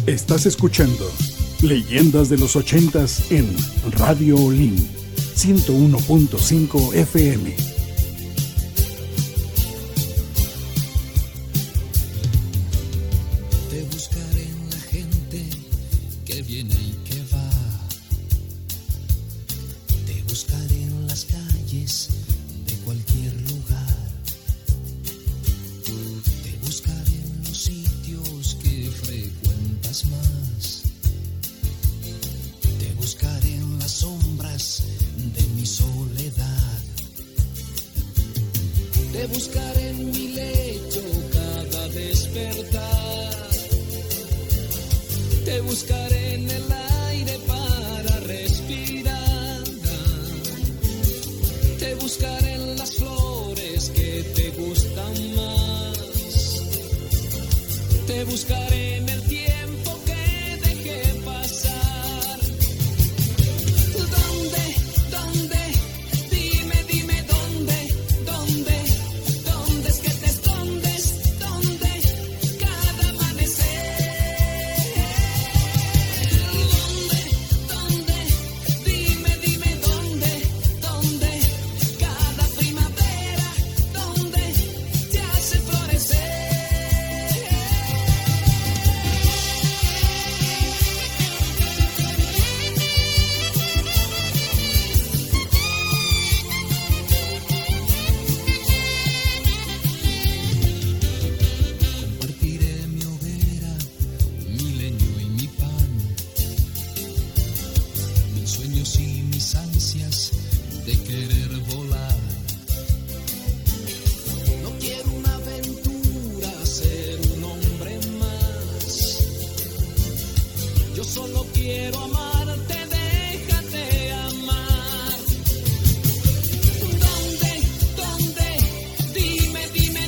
Estás escuchando Leyendas de los 80s en Radio Olin 101.5 FM. Te buscaré en la gente que viene y que va. Te buscaré en las calles de cualquier lugar. Te buscaré en los sitios que frecuentas más. Te buscaré en las sombras de mi soledad. Te buscaré en mi lecho cada despertar. Te buscaré en el aire para respirar. Te buscaré en las flores que te gustan más. Te buscaré en el tiempo que dejé pasar. ¿Dónde? Dime dónde. ¿Dónde es que te escondes? ¿Dónde? Cada amanecer. ¿Dónde? Dime dónde. Cada primavera. ¿Dónde te hace florecer? Compartiré mi hoguera, mi leño y mi pan, mis sueños y mis ansias de querer volar. No quiero una aventura, ser un hombre más. Yo solo quiero amarte, déjate amar. ¿Dónde? Dime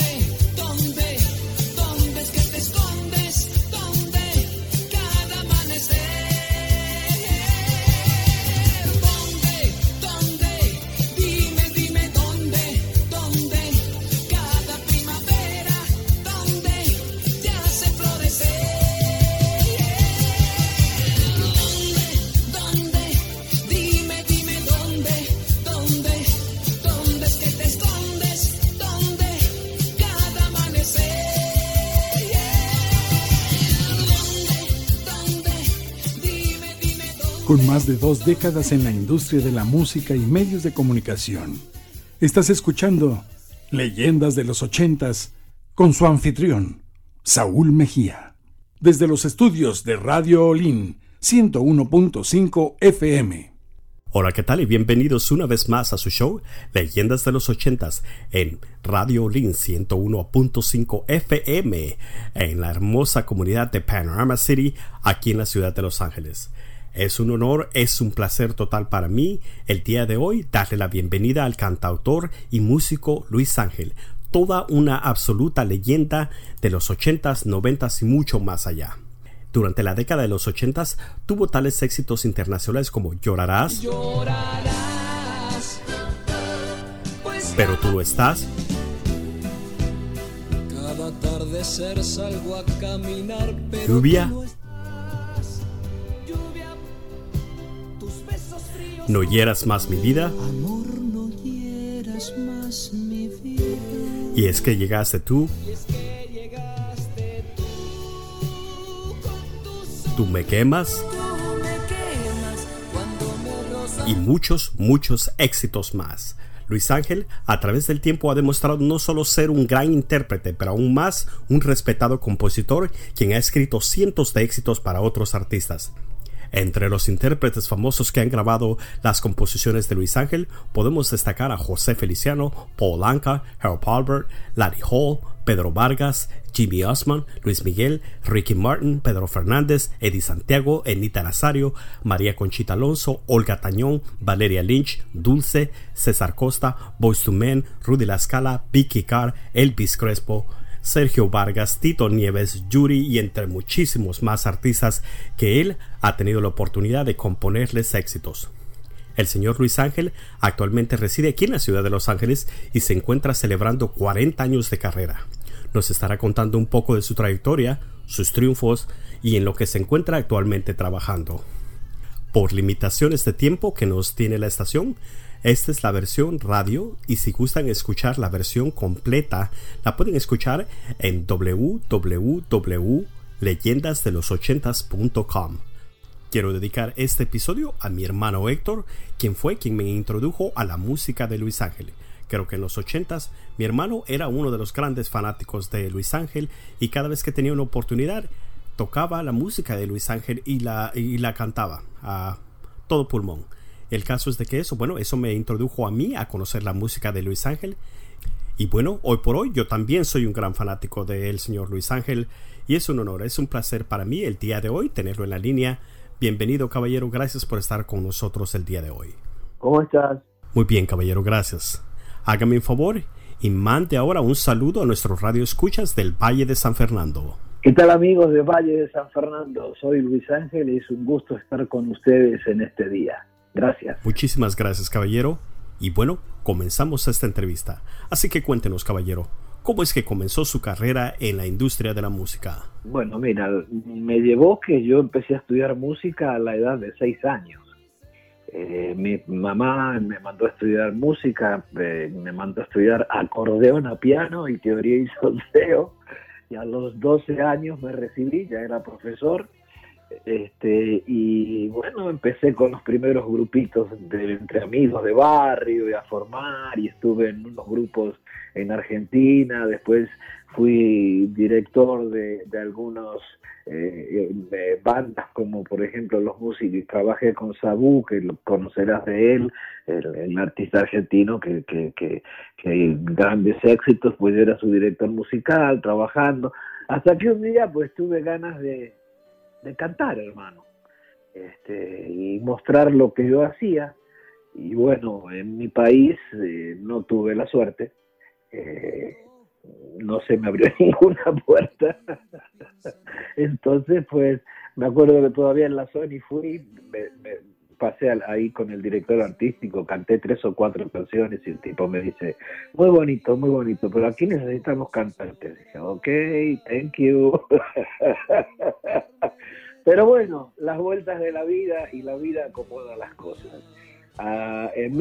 dónde es que te escondes? ¿Dónde? Cada amanecer. ¿Dónde? Dime dónde. Cada primavera. ¿Dónde te hace florecer? ¿Dónde? Dime dónde es que te escondes? ¿Dónde? Cada amanecer. ¿Dónde? Dime dónde. Con más de 2 décadas en la industria de la música y medios de comunicación, estás escuchando Leyendas de los 80s con su anfitrión, Saúl Mejía. Desde los estudios de Radio Olin 101.5 FM. Hola, ¿qué tal? Y bienvenidos una vez más a su show Leyendas de los 80s en Radio Olin 101.5 FM en la hermosa comunidad de Panorama City, aquí en la ciudad de Los Ángeles. Es un honor, es un placer total para mí el día de hoy darle la bienvenida al cantautor y músico Luis Ángel, toda una absoluta leyenda de los 80s, 90s y mucho más allá. Durante la década de los 80s tuvo tales éxitos internacionales como Llorarás, Pero tú lo estás, Cada atardecer salgo a caminar, pero Lluvia, tú no estás. Lluvia, tus besos fríos. No hieras más mi vida, Amor, no hieras más mi vida. Y es que llegaste tú, Y es que llegaste tú con tus Tú me quemas Tú me quemas cuando me rozas. y muchos éxitos más. Luis Ángel, a través del tiempo, ha demostrado no solo ser un gran intérprete, pero aún más un respetado compositor, quien ha escrito cientos de éxitos para otros artistas. Entre los intérpretes famosos que han grabado las composiciones de Luis Ángel, podemos destacar a José Feliciano, Paul Anka, Harold Palmer, Larry Hall, Pedro Vargas, Jimmy Osmond, Luis Miguel, Ricky Martin, Pedro Fernández, Eddie Santiago, Anita Nazario, María Conchita Alonso, Olga Tañón, Valeria Lynch, Dulce, César Costa, Boyz II Men, Rudy La Scala, Vicky Carr, Elvis Crespo, Sergio Vargas, Tito Nieves, Yuri y entre muchísimos más artistas que él ha tenido la oportunidad de componerles éxitos. El señor Luis Ángel actualmente reside aquí en la ciudad de Los Ángeles y se encuentra celebrando 40 años de carrera. Nos estará contando un poco de su trayectoria, sus triunfos y en lo que se encuentra actualmente trabajando. Por limitaciones de tiempo que nos tiene la estación, esta es la versión radio, y si gustan escuchar la versión completa, la pueden escuchar en www.leyendasdelos80s.com. Quiero dedicar este episodio a mi hermano Héctor, quien fue quien me introdujo a la música de Luis Ángel. Creo que en los 80s mi hermano era uno de los grandes fanáticos de Luis Ángel, y cada vez que tenía una oportunidad tocaba la música de Luis Ángel y la cantaba a todo pulmón. El caso es de que eso me introdujo a mí a conocer la música de Luis Ángel. Y bueno, hoy por hoy yo también soy un gran fanático del señor Luis Ángel, y es un honor, es un placer para mí el día de hoy tenerlo en la línea. Bienvenido, caballero, gracias por estar con nosotros el día de hoy. ¿Cómo estás? Muy bien, caballero, gracias. Hágame un favor y mande ahora un saludo a nuestros radioescuchas del Valle de San Fernando. ¿Qué tal, amigos de Valle de San Fernando? Soy Luis Ángel y es un gusto estar con ustedes en este día. Gracias. Muchísimas gracias, caballero. Y bueno, comenzamos esta entrevista. Así que cuéntenos, caballero, ¿cómo es que comenzó su carrera en la industria de la música? Bueno, mira, me llevó que yo empecé a estudiar música a la edad de 6 años. Mi mamá me mandó a estudiar música, me mandó a estudiar acordeón a piano y teoría y solfeo. Y a los 12 años me recibí, ya era profesor. Y bueno, empecé con los primeros grupitos entre amigos de barrio y a formar, y estuve en unos grupos en Argentina. Después fui director de algunos bandas, como por ejemplo los músicos. Trabajé con Sabú, que lo conocerás de él, el artista argentino que grandes éxitos. Pues yo era su director musical, trabajando, hasta que un día pues tuve ganas de cantar, hermano, y mostrar lo que yo hacía. Y bueno, en mi país no tuve la suerte, no se me abrió ninguna puerta. Entonces pues me acuerdo que todavía en la Sony fui, me pasé ahí con el director artístico, canté 3 o 4 canciones y el tipo me dice: muy bonito, pero aquí necesitamos cantantes. Dije: ok, thank you. Pero bueno, las vueltas de la vida, y la vida acomoda las cosas. En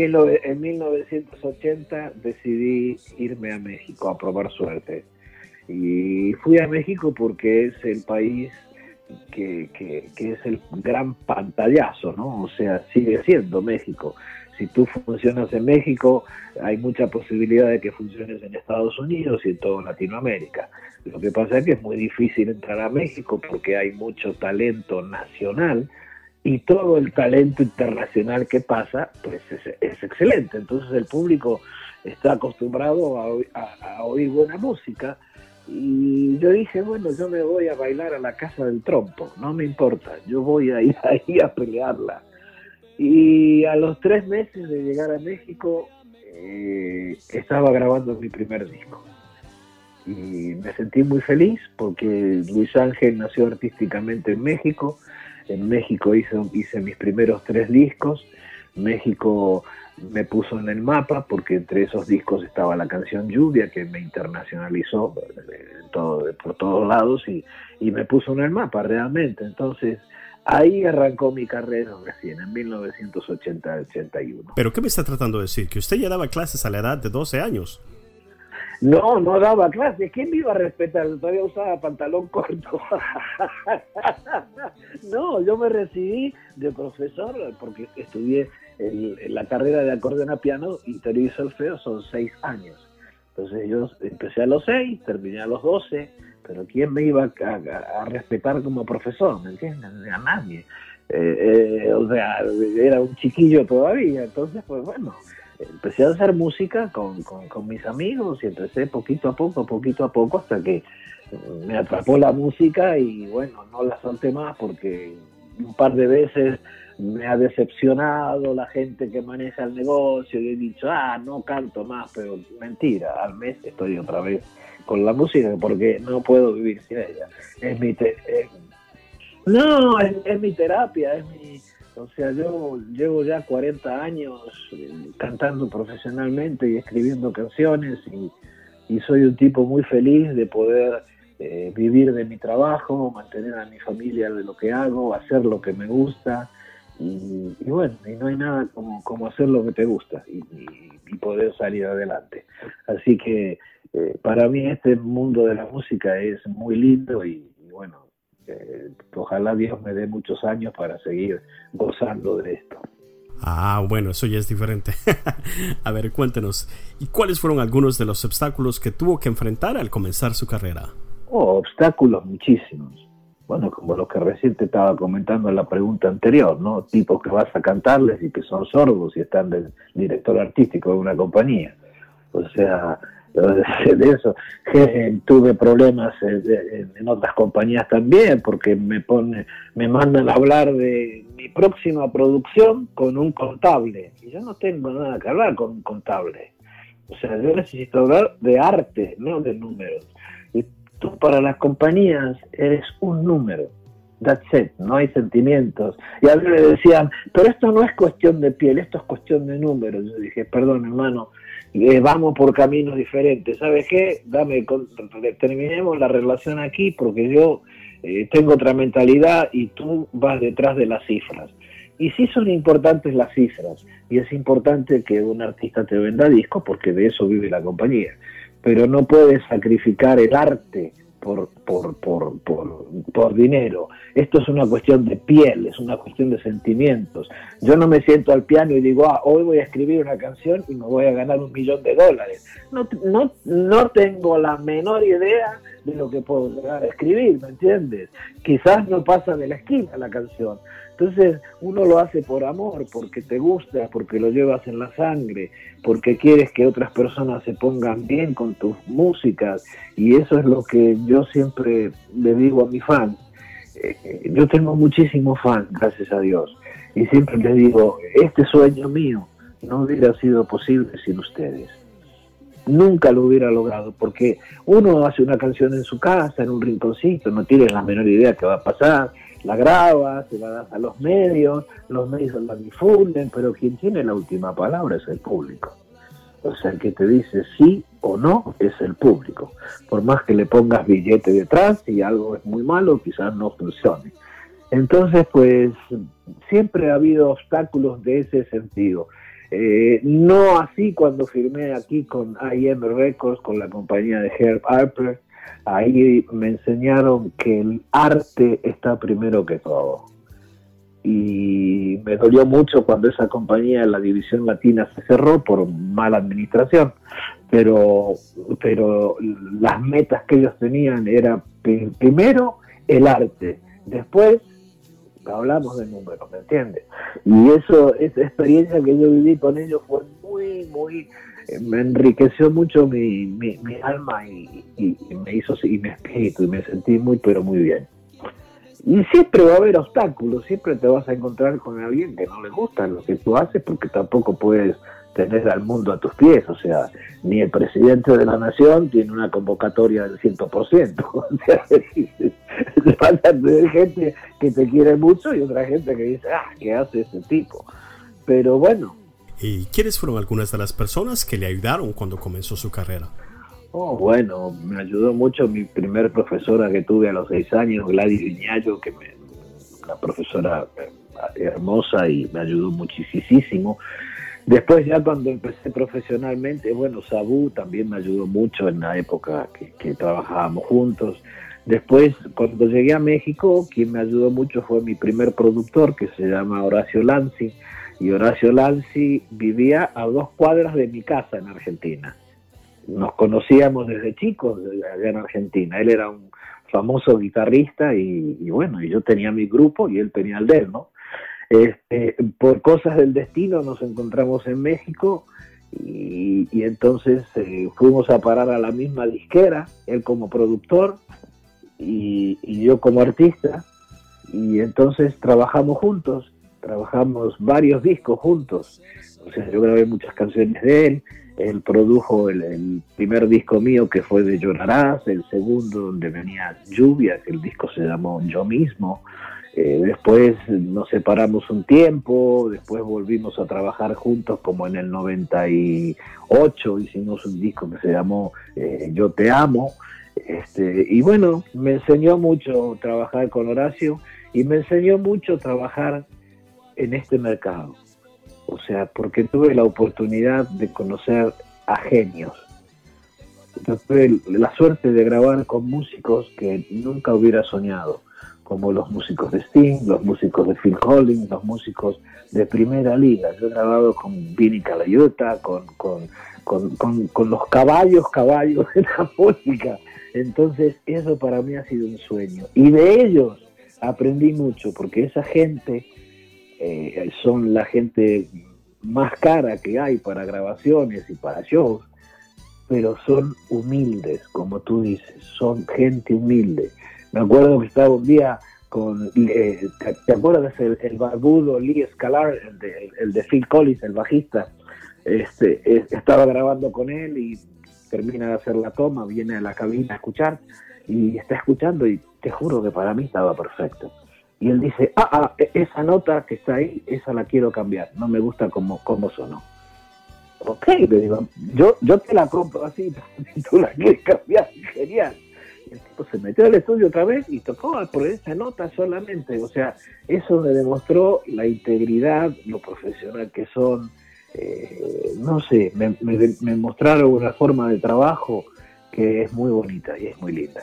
1980 decidí irme a México a probar suerte. Y fui a México porque es el país que es el gran pantallazo, ¿no? O sea, sigue siendo México. Si tú funcionas en México, hay mucha posibilidad de que funciones en Estados Unidos y en toda Latinoamérica. Lo que pasa es que es muy difícil entrar a México porque hay mucho talento nacional, y todo el talento internacional que pasa pues es excelente. Entonces el público está acostumbrado a oír buena música. Y yo dije: bueno, yo me voy a bailar a la casa del trompo, no me importa, yo voy a ir ahí a pelearla. Y a los 3 meses de llegar a México, estaba grabando mi primer disco. Y me sentí muy feliz porque Luis Ángel nació artísticamente en México. En México hice mis primeros 3 discos. México me puso en el mapa porque entre esos discos estaba la canción Lluvia, que me internacionalizó por todos lados, y me puso en el mapa realmente. Entonces ahí arrancó mi carrera recién, en 1980-81. ¿Pero qué me está tratando de decir? ¿Que usted ya daba clases a la edad de 12 años? No, no daba clases. ¿Quién me iba a respetar? Todavía usaba pantalón corto. No, yo me recibí de profesor porque estudié la carrera de acordeón a piano y teoría y solfeo, son 6 años. Entonces yo empecé a los 6, terminé a los 12, pero ¿quién me iba a respetar como profesor? ¿Me entiendes? A nadie. O sea, era un chiquillo todavía. Entonces, pues bueno, empecé a hacer música con mis amigos y empecé poquito a poco, hasta que me atrapó la música y bueno, no la solté más porque un par de veces me ha decepcionado la gente que maneja el negocio y he dicho, no canto más, pero mentira, al mes estoy otra vez con la música porque no puedo vivir sin ella. Es mi terapia, o sea, yo llevo ya 40 años cantando profesionalmente y escribiendo canciones y soy un tipo muy feliz de poder vivir de mi trabajo, mantener a mi familia de lo que hago, hacer lo que me gusta y bueno, y no hay nada como hacer lo que te gusta y poder salir adelante. Así que para mí este mundo de la música es muy lindo y bueno, ojalá Dios me dé muchos años para seguir gozando de esto. Ah, bueno, eso ya es diferente. A ver, cuéntenos, ¿y cuáles fueron algunos de los obstáculos que tuvo que enfrentar al comenzar su carrera? Obstáculos muchísimos. Bueno, como los que recién te estaba comentando en la pregunta anterior, ¿no? Tipos que vas a cantarles y que son sordos y están del director artístico de una compañía. O sea, de eso. Tuve problemas en otras compañías también, porque me mandan a hablar de mi próxima producción con un contable. Y yo no tengo nada que hablar con un contable. O sea, yo necesito hablar de arte, no de números. Y tú para las compañías eres un número. That's it, no hay sentimientos. Y a mí me decían, pero esto no es cuestión de piel, esto es cuestión de números. Yo dije, perdón hermano, vamos por caminos diferentes. ¿Sabes qué? Terminemos la relación aquí porque yo tengo otra mentalidad y tú vas detrás de las cifras. Y sí son importantes las cifras, y es importante que un artista te venda discos porque de eso vive la compañía. Pero no puedes sacrificar el arte por dinero. Esto es una cuestión de piel, es una cuestión de sentimientos. Yo no me siento al piano y digo, hoy voy a escribir una canción y me voy a ganar $1 millón. No tengo la menor idea de lo que puedo llegar a escribir, ¿me entiendes? Quizás no pasa de la esquina la canción. Entonces uno lo hace por amor, porque te gusta, porque lo llevas en la sangre, porque quieres que otras personas se pongan bien con tus músicas, y eso es lo que yo siempre le digo a mis fans. Yo tengo muchísimos fans, gracias a Dios, y siempre les digo, este sueño mío no hubiera sido posible sin ustedes. Nunca lo hubiera logrado, porque uno hace una canción en su casa, en un rinconcito, no tienes la menor idea qué va a pasar, la grabas, se la das a los medios la difunden, pero quien tiene la última palabra es el público. O sea, el que te dice sí o no es el público. Por más que le pongas billete detrás, si algo es muy malo, quizás no funcione. Entonces, pues, siempre ha habido obstáculos de ese sentido. No así cuando firmé aquí con IM Records, con la compañía de Herb Alpert. Ahí me enseñaron que el arte está primero que todo. Y me dolió mucho cuando esa compañía, la división latina, se cerró por mala administración. Pero las metas que ellos tenían era primero el arte, después hablamos de números, ¿me entiendes? Y esa experiencia que yo viví con ellos fue muy me enriqueció mucho mi alma y me hizo, y mi espíritu, y me sentí pero muy bien. Y siempre va a haber obstáculos, siempre te vas a encontrar con alguien que no le gusta lo que tú haces, porque tampoco puedes tener al mundo a tus pies. O sea, ni el presidente de la nación tiene una convocatoria del 100%. O sea, vas a tener gente que te quiere mucho y otra gente que dice, ¿qué hace ese tipo? Pero bueno. ¿Y quiénes fueron algunas de las personas que le ayudaron cuando comenzó su carrera? Bueno, me ayudó mucho mi primer profesora que tuve a los 6 años, Gladys Viñallo, una profesora hermosa y me ayudó muchísimo. Después ya cuando empecé profesionalmente, bueno, Sabu también me ayudó mucho en la época que trabajábamos juntos. Después, cuando llegué a México, quien me ayudó mucho fue mi primer productor, que se llama Horacio Lanzi. Y Horacio Lanzi vivía a 2 cuadras de mi casa en Argentina. Nos conocíamos desde chicos allá en Argentina. Él era un famoso guitarrista y yo tenía mi grupo y él tenía el de él, ¿no? Por cosas del destino nos encontramos en México y entonces fuimos a parar a la misma disquera, él como productor y yo como artista, y entonces trabajamos juntos. Trabajamos varios discos juntos. O sea, yo grabé muchas canciones de él produjo el primer disco mío, que fue de Llorarás, el segundo donde venía Lluvia, que el disco se llamó Yo Mismo. Después nos separamos un tiempo, después volvimos a trabajar juntos como en el 98, hicimos un disco que se llamó Yo Te Amo. Y bueno, me enseñó mucho trabajar con Horacio y me enseñó mucho trabajar en este mercado. O sea, porque tuve la oportunidad de conocer a genios. Yo tuve la suerte de grabar con músicos que nunca hubiera soñado, como los músicos de Sting, los músicos de Phil Collins, los músicos de primera liga. Yo he grabado con Vinnie Colaiuta, con los caballos de la música. Entonces eso para mí ha sido un sueño. Y de ellos aprendí mucho, porque esa gente son la gente más cara que hay para grabaciones y para shows, pero son humildes, como tú dices, son gente humilde. Me acuerdo que estaba un día con, ¿te acuerdas el barbudo Lee Scalard, el de Phil Collins, el bajista? Estaba grabando con él y termina de hacer la toma, viene a la cabina a escuchar y está escuchando y te juro que para mí estaba perfecto. Y él dice, esa nota que está ahí, esa la quiero cambiar, no me gusta cómo sonó. Ok, le digo, yo te la compro así, si tú la quieres cambiar, genial. Y el tipo se metió al estudio otra vez y tocó por esa nota solamente. O sea, eso me demostró la integridad, lo profesional que son. No sé, me mostraron una forma de trabajo que es muy bonita y es muy linda.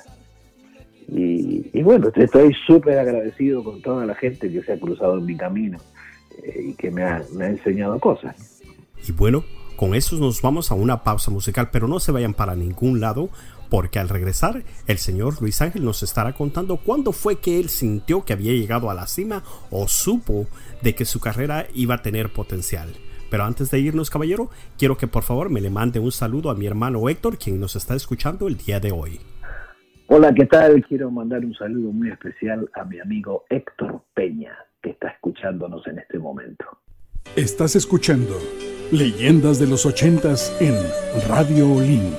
Y bueno, estoy súper agradecido con toda la gente que se ha cruzado en mi camino y que me ha enseñado cosas. Y bueno, con eso nos vamos a una pausa musical, pero no se vayan para ningún lado, porque al regresar el señor Luis Ángel nos estará contando cuándo fue que él sintió que había llegado a la cima o supo de que su carrera iba a tener potencial. Pero antes de irnos, caballero, quiero que por favor me le mande un saludo a mi hermano Héctor, quien nos está escuchando el día de hoy. Hola, ¿qué tal? Quiero mandar un saludo muy especial a mi amigo Héctor Peña, que está escuchándonos en este momento. Estás escuchando Leyendas de los 80s en Radio Olin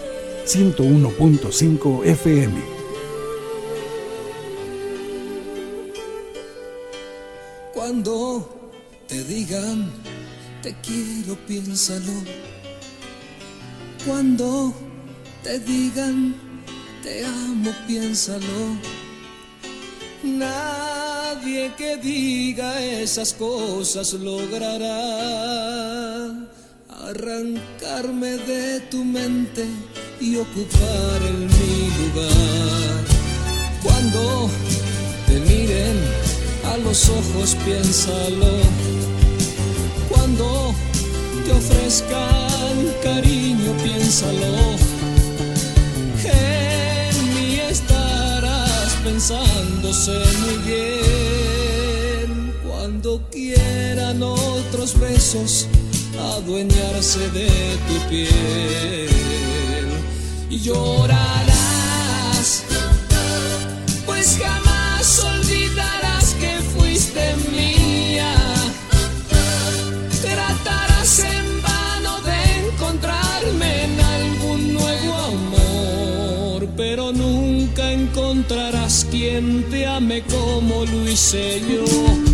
101.5 FM. Cuando te digan te quiero, piénsalo. Cuando te digan te amo, piénsalo. Nadie que diga esas cosas logrará arrancarme de tu mente y ocupar en mi lugar. Cuando te miren a los ojos, piénsalo. Cuando te ofrezcan cariño, piénsalo. En mí estarás pensando, sé muy bien. Cuando quieran otros besos adueñarse de tu piel, y llorarás, pues jamás olvidarás que fuiste mía. Tratarás en vano de encontrarme en algún nuevo amor, pero nunca encontrarás quien te ame como lo hice yo.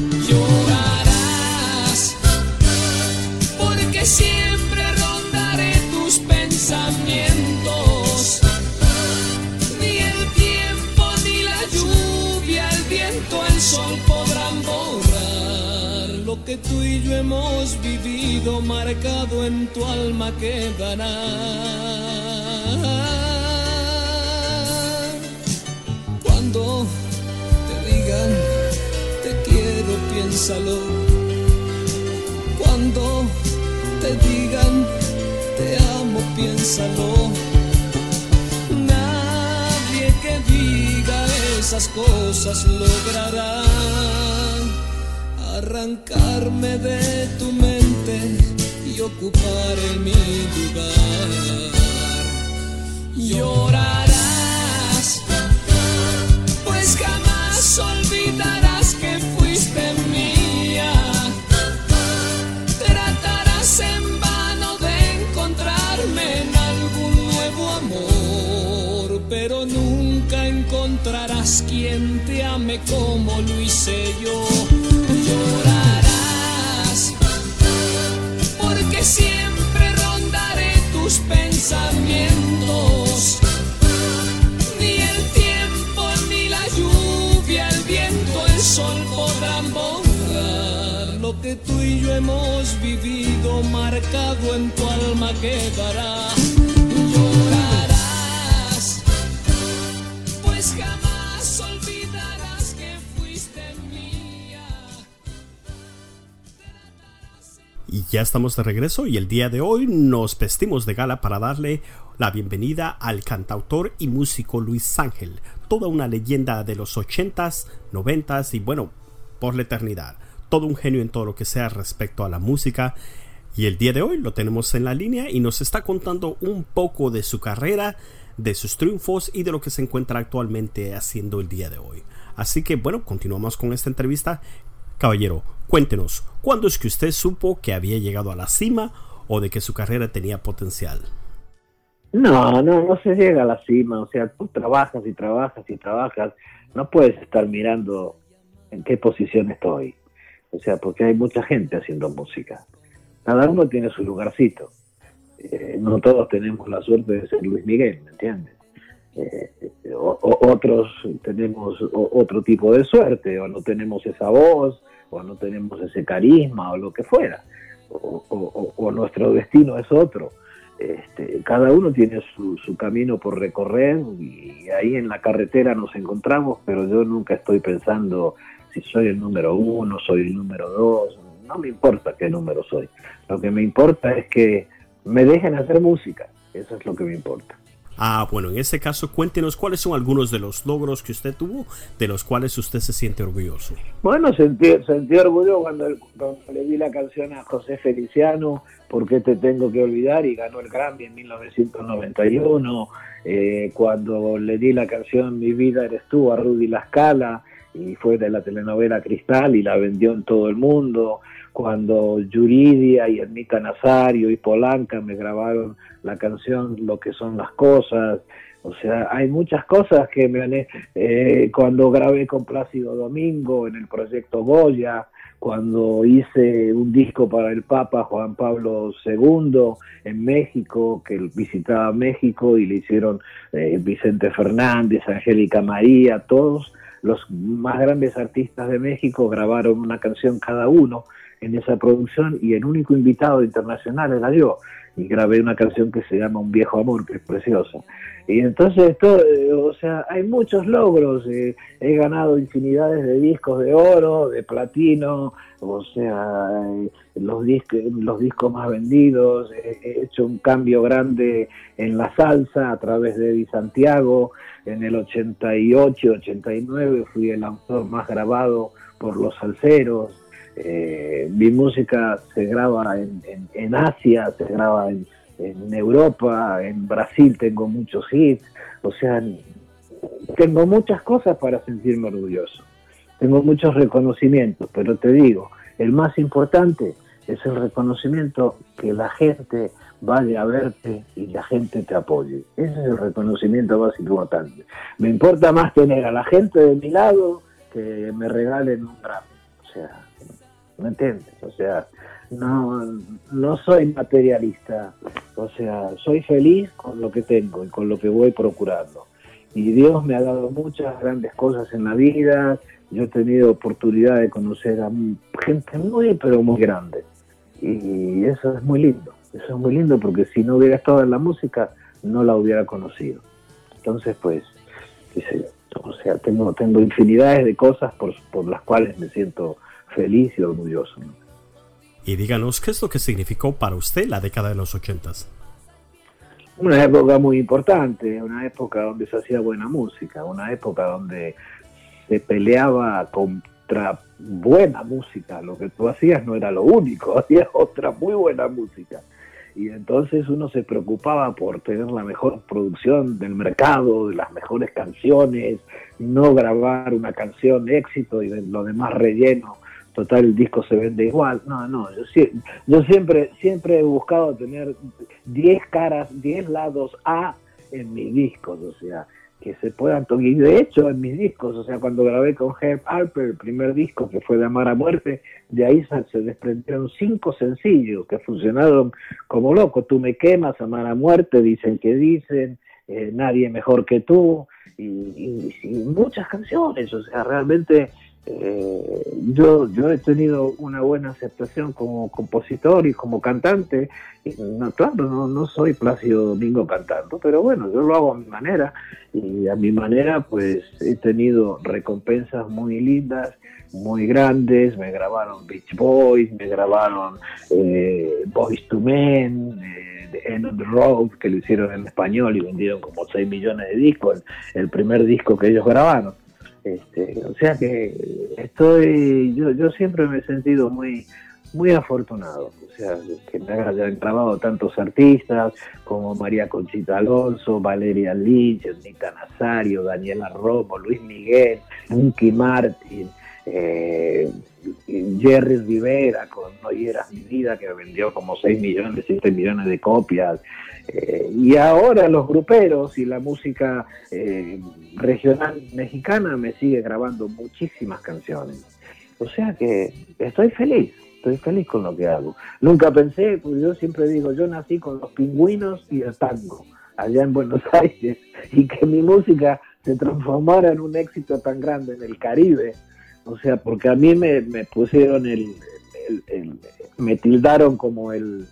Llorarás, porque siempre rondaré tus pensamientos. Ni el tiempo, ni la lluvia, el viento, el sol podrán borrar lo que tú y yo hemos vivido, marcado en tu alma quedará. Cuando te digan te quiero, piénsalo. Cuando te digan te amo, piénsalo. Nadie que diga esas cosas logrará arrancarme de tu mente y ocupar en mi lugar. Llorarás, pues jamás olvidarás que fuiste mía. Tratarás en vano de encontrarme en algún nuevo amor, pero nunca encontrarás quien te ame como lo hice yo. Llorarás, porque siempre rondaré tus pensamientos. Ni que tú y yo hemos vivido marcado en tu alma quedará. Llorarás, pues jamás olvidarás que fuiste mía. Y ya estamos de regreso y el día de hoy nos vestimos de gala para darle la bienvenida al cantautor y músico Luis Ángel, toda una leyenda de los 80s, 90s y bueno, por la eternidad. Todo un genio en todo lo que sea respecto a la música. Y el día de hoy lo tenemos en la línea y nos está contando un poco de su carrera, de sus triunfos y de lo que se encuentra actualmente haciendo el día de hoy. Así que bueno, continuamos con esta entrevista. Caballero, cuéntenos, ¿cuándo es que usted supo que había llegado a la cima o de que su carrera tenía potencial? No se llega a la cima. O sea, tú trabajas y trabajas y trabajas. No puedes estar mirando en qué posición estoy. O sea, porque hay mucha gente haciendo música. Cada uno tiene su lugarcito. No todos tenemos la suerte de ser Luis Miguel, ¿me entiendes? Otros tenemos otro tipo de suerte, o no tenemos esa voz, o no tenemos ese carisma, o lo que fuera, o nuestro destino es otro. Cada uno tiene su camino por recorrer y ahí en la carretera nos encontramos, pero yo nunca estoy pensando si soy el número 1, soy el número 2, no me importa qué número soy. Lo que me importa es que me dejen hacer música, eso es lo que me importa. Bueno, en ese caso cuéntenos cuáles son algunos de los logros que usted tuvo, de los cuales usted se siente orgulloso. Bueno, sentí orgullo cuando le di la canción a José Feliciano, ¿Por qué te tengo que olvidar? Y ganó el Grammy en 1991. Cuando le di la canción Mi vida eres tú a Rudy La Scala, y fue de la telenovela Cristal y la vendió en todo el mundo. Cuando Yuridia y Ernita Nazario y Polanca me grabaron la canción Lo que son las cosas. O sea, hay muchas cosas que me han... cuando grabé con Plácido Domingo en el proyecto Goya, cuando hice un disco para el Papa Juan Pablo II en México, que él visitaba México y le hicieron Vicente Fernández, Angélica María, todos los más grandes artistas de México grabaron una canción cada uno en esa producción y el único invitado internacional era yo, y grabé una canción que se llama Un viejo amor, que es preciosa. Y entonces, o sea, hay muchos logros, he ganado infinidades de discos de oro, de platino, o sea, los discos más vendidos, he hecho un cambio grande en la salsa a través de Eddie Santiago. En el 88, 89 fui el autor más grabado por los salseros. Mi música se graba en Asia, se graba en Europa, en Brasil tengo muchos hits, o sea, tengo muchas cosas para sentirme orgulloso, tengo muchos reconocimientos, pero te digo, el más importante es el reconocimiento que la gente vaya a verte y la gente te apoye. Ese es el reconocimiento más importante. Me importa más tener a la gente de mi lado que me regalen un Grammy, o sea, ¿me entiendes? O sea, no soy materialista, o sea, soy feliz con lo que tengo y con lo que voy procurando. Y Dios me ha dado muchas grandes cosas en la vida, yo he tenido oportunidad de conocer a gente muy, pero muy grande. Y eso es muy lindo, porque si no hubiera estado en la música, no la hubiera conocido. Entonces, pues, qué sé yo, o sea, tengo infinidades de cosas por las cuales me siento feliz y orgulloso, ¿no? Y díganos, ¿qué es lo que significó para usted la década de los 80s? Una época muy importante, una época donde se hacía buena música, una época donde se peleaba contra buena música. Lo que tú hacías no era lo único, había otra muy buena música. Y entonces uno se preocupaba por tener la mejor producción del mercado, de las mejores canciones, no grabar una canción éxito y de lo demás relleno. Total, el disco se vende igual. Yo siempre he buscado tener 10 caras, 10 lados A en mis discos, o sea, que se puedan tocar. Y de hecho, en mis discos, o sea, cuando grabé con Herb Alpert, el primer disco que fue de Amar a Muerte, de ahí se desprendieron 5 sencillos que funcionaron como loco. Tú me quemas, Amar a Muerte, Dicen que dicen, Nadie mejor que tú, y muchas canciones, o sea, realmente Yo he tenido una buena aceptación como compositor y como cantante. No, claro, no soy Plácido Domingo cantando, pero bueno, yo lo hago a mi manera, y a mi manera pues he tenido recompensas muy lindas, muy grandes. Me grabaron Beach Boys, me grabaron Boyz II Men, The End of the Road, que lo hicieron en español y vendieron como 6 millones de discos, el primer disco que ellos grabaron. O sea que yo siempre me he sentido muy afortunado, o sea, que me hayan grabado tantos artistas como María Conchita Alonso, Valeria Lynch, Nita Nazario, Daniela Romo, Luis Miguel, Ricky Martin, Jerry Rivera con No Hieras Mi Vida, que vendió como 6 millones, 7 millones de copias, y ahora los gruperos y la música regional mexicana me sigue grabando muchísimas canciones. O sea que estoy feliz con lo que hago. Nunca pensé, pues yo siempre digo, yo nací con los Pingüinos y el tango allá en Buenos Aires, y que mi música se transformara en un éxito tan grande en el Caribe. O sea, porque a mí me pusieron me tildaron como el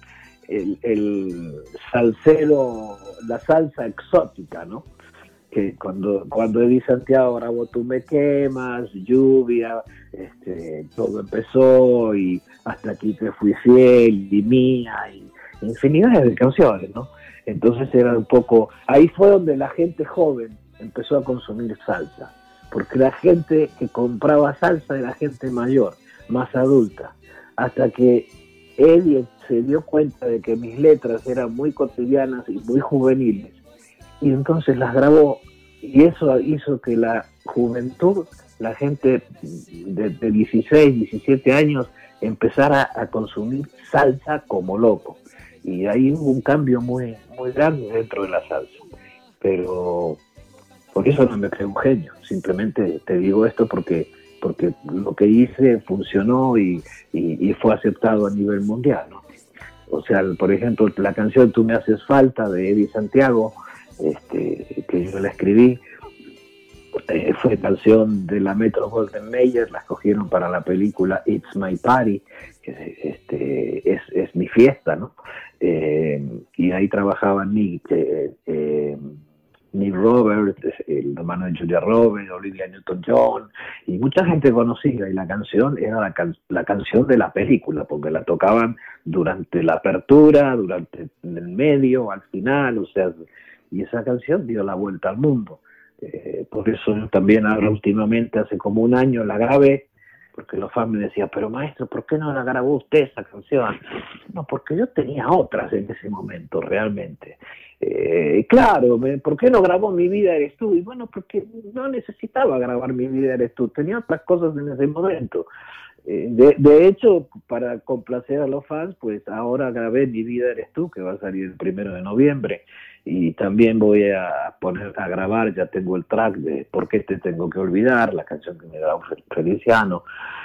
salsero, la salsa exótica, ¿no? Que cuando Eddie Santiago grabó Tú me quemas, Lluvia, todo empezó, y Hasta aquí te fui fiel, y Mía, y infinidad de canciones, ¿no? Entonces era un poco, ahí fue donde la gente joven empezó a consumir salsa, porque la gente que compraba salsa era gente mayor, más adulta, hasta que Eddie se dio cuenta de que mis letras eran muy cotidianas y muy juveniles, y entonces las grabó, y eso hizo que la juventud, la gente de 16, 17 años, empezara a consumir salsa como loco, y ahí hubo un cambio muy grande dentro de la salsa. Pero por eso no me creo un genio, simplemente te digo esto porque lo que hice funcionó y fue aceptado a nivel mundial, ¿no? O sea, por ejemplo, la canción Tú me haces falta de Eddie Santiago, que yo la escribí, fue canción de la Metro Goldwyn Mayer, la escogieron para la película It's My Party, que es mi fiesta, ¿no? Y ahí trabajaba Nick Roberts, el hermano de Julia Roberts, Olivia Newton-John, y mucha gente conocida, y la canción era la canción de la película, porque la tocaban durante la apertura, durante el medio, al final, o sea, y esa canción dio la vuelta al mundo. Por eso yo también ahora últimamente, hace como un año, la grabé, porque los fans me decían, pero maestro, ¿por qué no la grabó usted esa canción? No, porque yo tenía otras en ese momento, realmente. Claro, ¿por qué no grabó Mi Vida Eres Tú? Y bueno, porque no necesitaba grabar Mi Vida Eres Tú, tenía otras cosas en ese momento. De hecho, para complacer a los fans, pues ahora grabé Mi Vida Eres Tú, que va a salir el 1 de noviembre, y también voy a poner a grabar, ya tengo el track de ¿Por qué te tengo que olvidar?, la canción que me grabó Feliciano,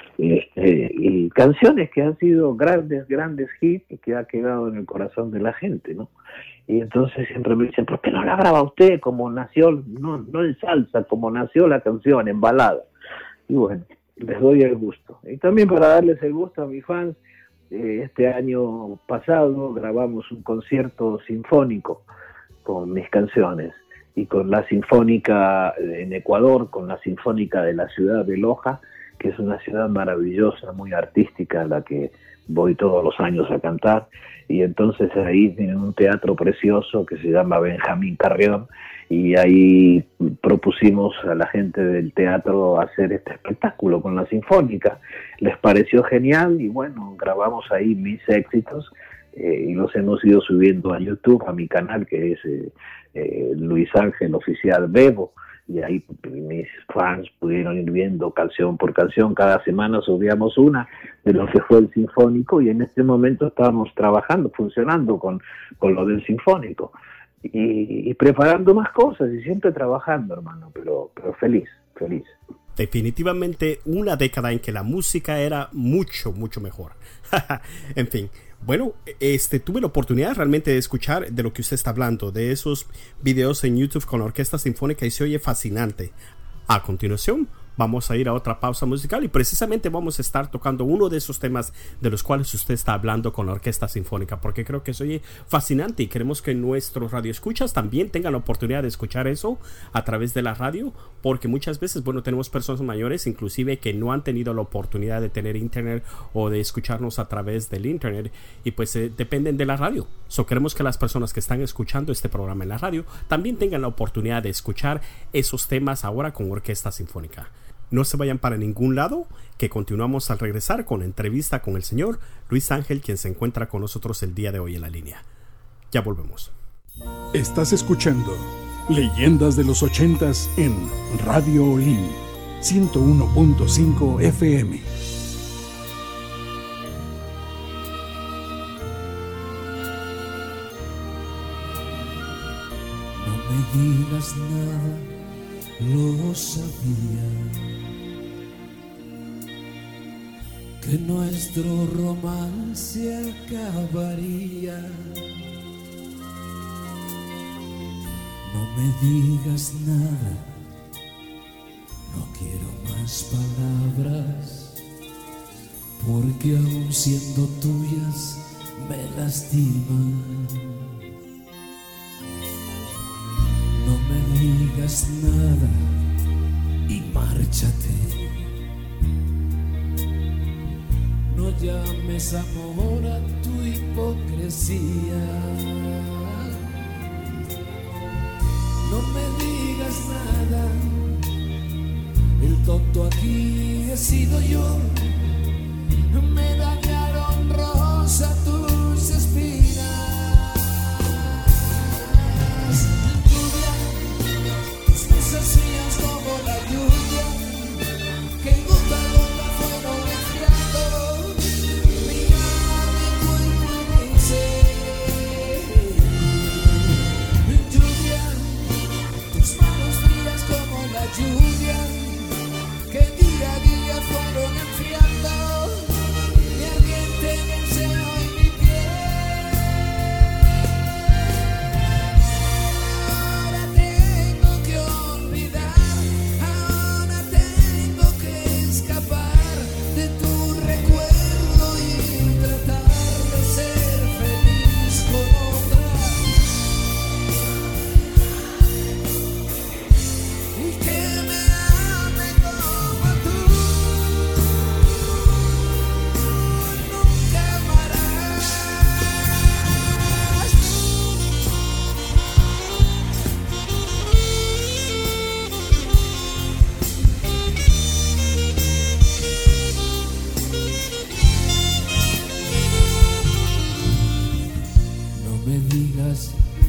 y canciones que han sido grandes hits y que ha quedado en el corazón de la gente, ¿no? Y entonces siempre me dicen, ¿por qué no la graba usted como nació, no en salsa, como nació la canción, en balada? Y bueno, les doy el gusto. Y también para darles el gusto a mis fans, este año pasado grabamos un concierto sinfónico con mis canciones, y con la Sinfónica en Ecuador, con la Sinfónica de la ciudad de Loja, que es una ciudad maravillosa, muy artística, a la que voy todos los años a cantar, y entonces ahí tienen un teatro precioso que se llama Benjamín Carrión, y ahí propusimos a la gente del teatro hacer este espectáculo con la Sinfónica. Les pareció genial, y bueno, grabamos ahí mis éxitos, y los hemos ido subiendo a YouTube, a mi canal, que es Luis Ángel Oficial Bebo, y ahí mis fans pudieron ir viendo canción por canción. Cada semana subíamos una de lo que fue el Sinfónico, y en este momento estábamos trabajando, funcionando con lo del Sinfónico, y preparando más cosas, y siempre trabajando, hermano, pero feliz. Definitivamente una década en que la música era mucho mejor. En fin, bueno, tuve la oportunidad realmente de escuchar de lo que usted está hablando, de esos videos en YouTube con la Orquesta Sinfónica, y se oye fascinante. A continuación, vamos a ir a otra pausa musical y precisamente vamos a estar tocando uno de esos temas de los cuales usted está hablando con la Orquesta Sinfónica, porque creo que es fascinante y queremos que nuestros radioescuchas también tengan la oportunidad de escuchar eso a través de la radio, porque muchas veces, bueno, tenemos personas mayores inclusive que no han tenido la oportunidad de tener internet o de escucharnos a través del internet y pues dependen de la radio. Queremos que las personas que están escuchando este programa en la radio también tengan la oportunidad de escuchar esos temas ahora con Orquesta Sinfónica. No se vayan para ningún lado, que continuamos al regresar con la entrevista con el señor Luis Ángel, quien se encuentra con nosotros el día de hoy en la línea. Ya volvemos. Estás escuchando Leyendas de los 80s en Radio Olin 101.5 FM. No me digas nada, lo sabía, que nuestro romance acabaría. No me digas nada, no quiero más palabras, porque aún siendo tuyas me lastiman. No me digas nada y márchate. No llames amor a tu hipocresía. No me digas nada, el tonto aquí he sido yo. Me dañaron rosa tus espinas. Lluvia, tus besos fríos como la lluvia, que gota a gota fueron enfriando mi alma, mi cuerpo y mi ser. Lluvia, tus manos frías como la lluvia, que día a día fueron enfriando mi ardiente deseo y mi piel. Ahora tengo que olvidar, ahora tengo que escapar de tu recuerdo y tratar de ser feliz con otra, y que me ame como tú nunca amarás. No me digas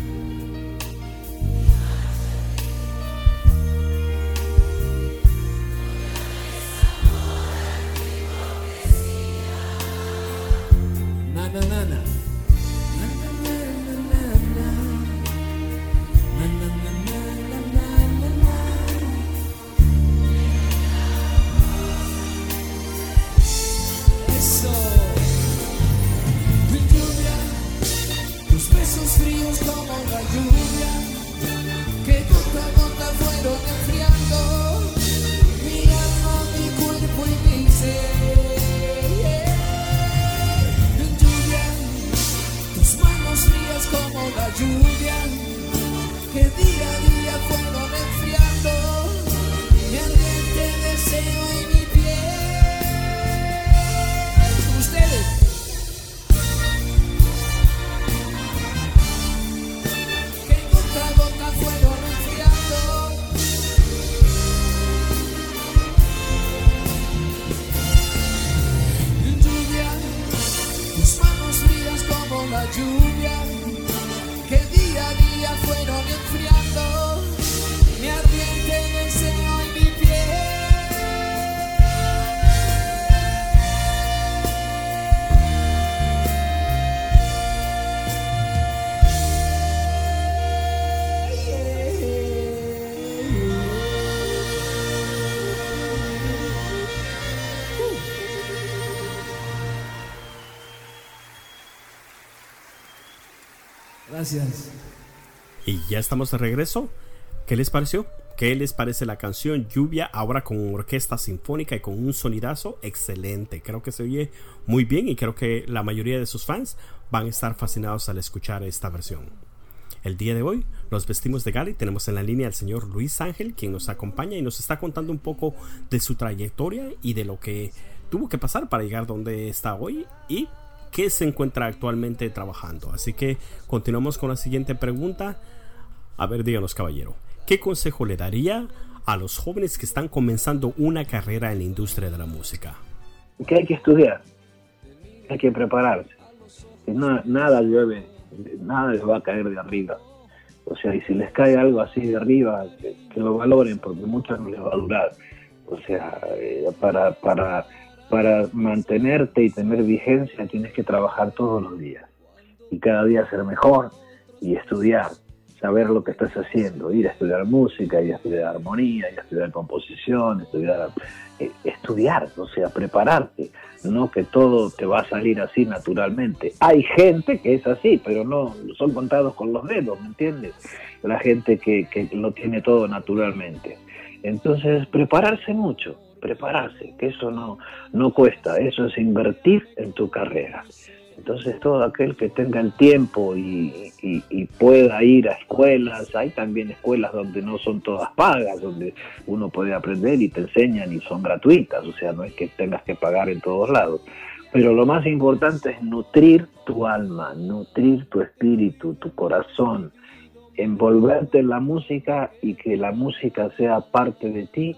na na na na. Eso. Lluvia, tus besos fríos como la lluvia, que gota a gota fueron enfriando mi alma, mi cuerpo y mi ser. Lluvia, tus manos frías como la lluvia, que día a día fueron enfriando mi ardiente deseo y mi piel. Ustedes. Que gota a gota fueron enfriando. Lluvia, tus manos frías como la lluvia, que día a día fueron enfriando mi ardiente deseo y mi Gracias. Y ya estamos de regreso. ¿Qué les pareció? ¿Qué les parece la canción Lluvia, ahora con orquesta sinfónica y con un sonidazo excelente? Creo que se oye muy bien y creo que la mayoría de sus fans van a estar fascinados al escuchar esta versión. El día de hoy nos vestimos de gala y tenemos en la línea al señor Luis Ángel, quien nos acompaña y nos está contando un poco de su trayectoria y de lo que tuvo que pasar para llegar donde está hoy y qué se encuentra actualmente trabajando. Así que continuamos con la siguiente pregunta. A ver, díganos, caballero, ¿qué consejo le daría a los jóvenes que están comenzando una carrera en la industria de la música? Que hay que estudiar, hay que prepararse. Que nada llueve, nada les va a caer de arriba. O sea, y si les cae algo así de arriba, que lo valoren, porque mucho no les va a durar. O sea, para mantenerte y tener vigencia tienes que trabajar todos los días. Y cada día ser mejor y estudiar. Saber lo que estás haciendo, ir a estudiar música, ir a estudiar armonía, ir a estudiar composición, estudiar, o sea, prepararte, no que todo te va a salir así naturalmente. Hay gente que es así, pero no son contados con los dedos, ¿me entiendes? La gente que lo tiene todo naturalmente. Entonces, prepararse mucho, prepararse, que eso no cuesta, eso es invertir en tu carrera. Entonces todo aquel que tenga el tiempo y pueda ir a escuelas, hay también escuelas donde no son todas pagas, donde uno puede aprender y te enseñan y son gratuitas, o sea, no es que tengas que pagar en todos lados. Pero lo más importante es nutrir tu alma, nutrir tu espíritu, tu corazón, envolverte en la música y que la música sea parte de ti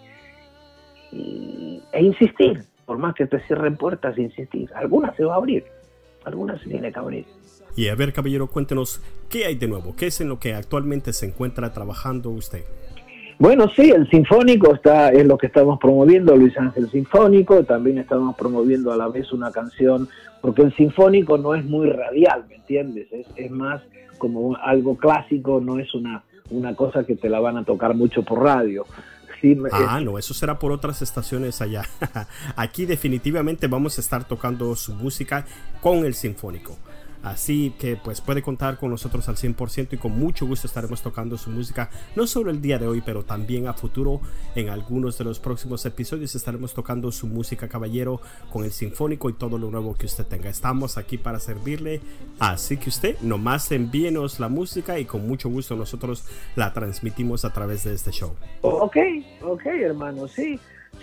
e insistir, por más que te cierren puertas, insistir. Algunas se va a abrir. Algunas se tiene que abrir. Y a ver, caballero, cuéntenos, ¿qué hay de nuevo? ¿Qué es en lo que actualmente se encuentra trabajando usted? Bueno, sí, el Sinfónico es lo que estamos promoviendo, Luis Ángel Sinfónico. También estamos promoviendo a la vez una canción, porque el Sinfónico no es muy radial, ¿me entiendes? Es más como algo clásico, no es una cosa que te la van a tocar mucho por radio. Sí, no, eso será por otras estaciones allá. Aquí definitivamente vamos a estar tocando su música con el Sinfónico. Así que pues puede contar con nosotros al 100% y con mucho gusto estaremos tocando su música, no solo el día de hoy, pero también a futuro. En algunos de los próximos episodios estaremos tocando su música, caballero, con el Sinfónico y todo lo nuevo que usted tenga. Estamos aquí para servirle, así que usted nomás envíenos la música y con mucho gusto nosotros la transmitimos a través de este show. Ok, hermano, sí.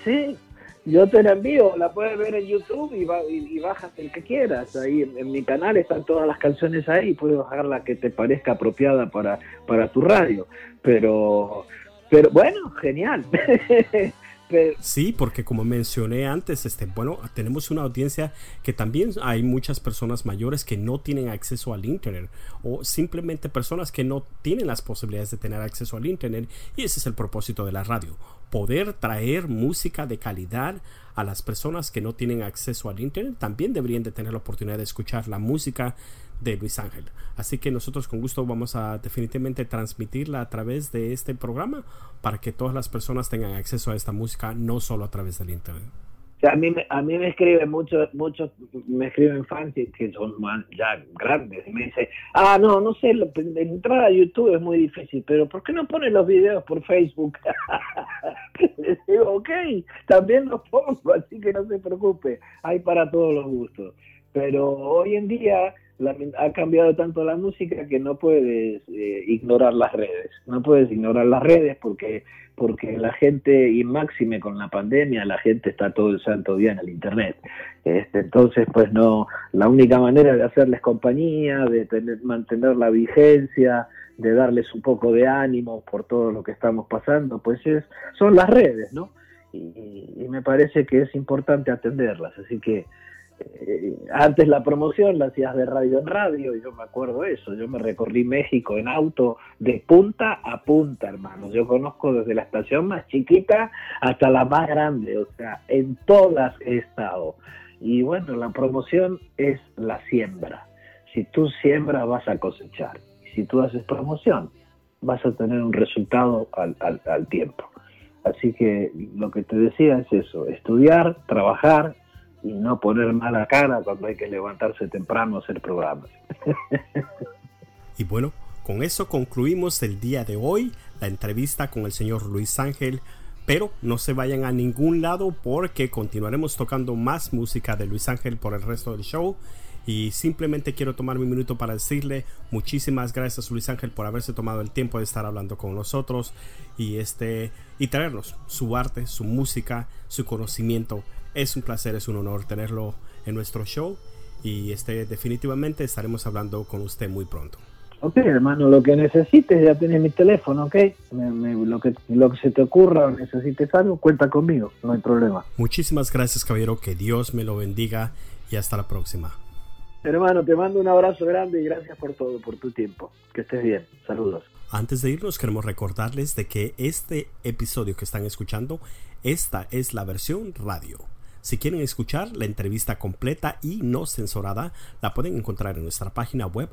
Yo te la envío, la puedes ver en YouTube y bajas el que quieras. Ahí en mi canal están todas las canciones ahí, puedes bajar la que te parezca apropiada para tu radio. Pero bueno, genial. Sí, porque como mencioné antes, tenemos una audiencia que también hay muchas personas mayores que no tienen acceso al internet o simplemente personas que no tienen las posibilidades de tener acceso al internet, y ese es el propósito de la radio, poder traer música de calidad a las personas que no tienen acceso al internet. También deberían de tener la oportunidad de escuchar la música de Luis Ángel. Así que nosotros con gusto vamos a definitivamente transmitirla a través de este programa para que todas las personas tengan acceso a esta música, no solo a través del internet. A mí me escriben muchos me escriben fans que son ya grandes y me dicen, no sé, entrar a YouTube es muy difícil, pero ¿por qué no pones los videos por Facebook? Les digo, ok, también los pongo, así que no se preocupe, hay para todos los gustos. Pero hoy en día ha cambiado tanto la música que no puedes ignorar las redes. No puedes ignorar las redes porque la gente, y máxime con la pandemia, la gente está todo el santo día en el internet. Entonces, pues no, la única manera de hacerles compañía, de mantener la vigencia, de darles un poco de ánimo por todo lo que estamos pasando, pues son las redes, ¿no? Y me parece que es importante atenderlas, así que antes la promoción la hacías de radio en radio, yo me acuerdo eso, yo me recorrí México en auto de punta a punta, hermano. Yo conozco desde la estación más chiquita hasta la más grande, o sea, en todas he estado. Y bueno, la promoción es la siembra. Si tú siembras vas a cosechar, y si tú haces promoción vas a tener un resultado al tiempo. Así que lo que te decía es eso, estudiar, trabajar y no poner mala cara cuando hay que levantarse temprano a hacer programas. Y bueno, con eso concluimos el día de hoy la entrevista con el señor Luis Ángel. Pero no se vayan a ningún lado porque continuaremos tocando más música de Luis Ángel por el resto del show. Y simplemente quiero tomar un minuto para decirle muchísimas gracias, Luis Ángel, por haberse tomado el tiempo de estar hablando con nosotros y traernos su arte, su música, su conocimiento. Es un placer, es un honor tenerlo en nuestro show y definitivamente estaremos hablando con usted muy pronto. Ok, hermano, lo que necesites, ya tienes mi teléfono, ok. Lo que se te ocurra o necesites algo, cuenta conmigo, no hay problema. Muchísimas gracias, caballero, que Dios me lo bendiga y hasta la próxima. Hermano, te mando un abrazo grande y gracias por todo, por tu tiempo. Que estés bien, saludos. Antes de irnos, queremos recordarles de que este episodio que están escuchando, esta es la versión radio. Si quieren escuchar la entrevista completa y no censurada, la pueden encontrar en nuestra página web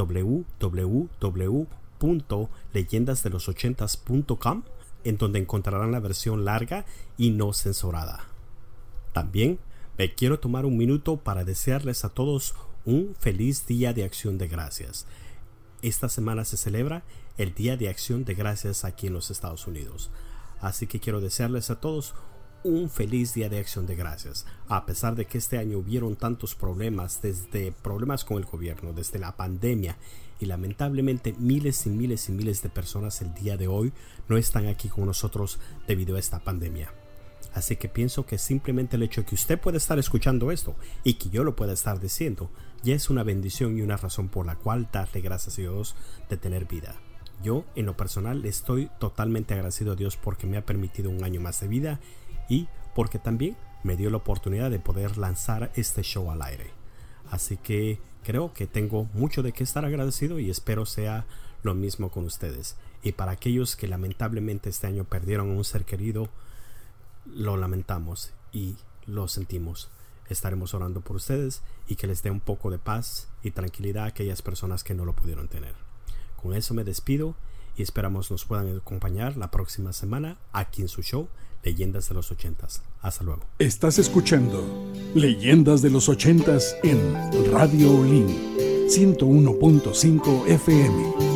www.leyendasdelos80s.com, en donde encontrarán la versión larga y no censurada. También me quiero tomar un minuto para desearles a todos un feliz Día de Acción de Gracias. Esta semana se celebra el Día de Acción de Gracias aquí en los Estados Unidos. Así que quiero desearles a todos un feliz Día de Acción de Gracias. A pesar de que este año hubieron tantos problemas, desde problemas con el gobierno, desde la pandemia, y lamentablemente miles y miles y miles de personas el día de hoy no están aquí con nosotros debido a esta pandemia. Así que pienso que simplemente el hecho de que usted pueda estar escuchando esto y que yo lo pueda estar diciendo ya es una bendición y una razón por la cual darle gracias a Dios de tener vida. Yo, en lo personal, estoy totalmente agradecido a Dios porque me ha permitido un año más de vida y porque también me dio la oportunidad de poder lanzar este show al aire. Así que creo que tengo mucho de qué estar agradecido y espero sea lo mismo con ustedes. Y para aquellos que lamentablemente este año perdieron a un ser querido, lo lamentamos y lo sentimos. Estaremos orando por ustedes y que les dé un poco de paz y tranquilidad a aquellas personas que no lo pudieron tener. Con eso me despido y esperamos nos puedan acompañar la próxima semana aquí en su show Leyendas de los 80s. Hasta luego. Estás escuchando Leyendas de los 80s en Radio Olin 101.5 FM.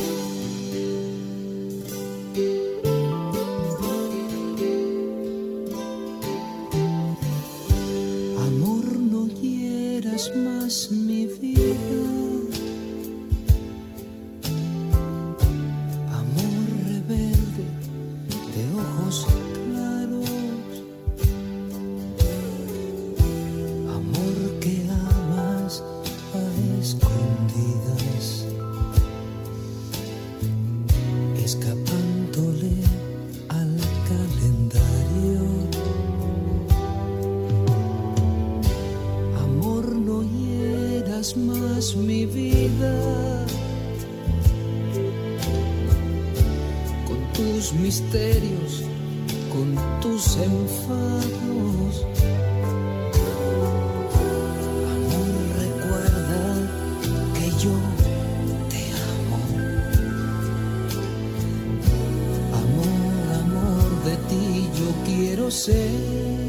Más mi vida, amor rebelde de ojos claros, amor que amas a escondidas, escapándole al calendario. Más mi vida, con tus misterios, con tus enfados. Amor, recuerda que yo te amo. Amor, amor, de ti yo quiero ser.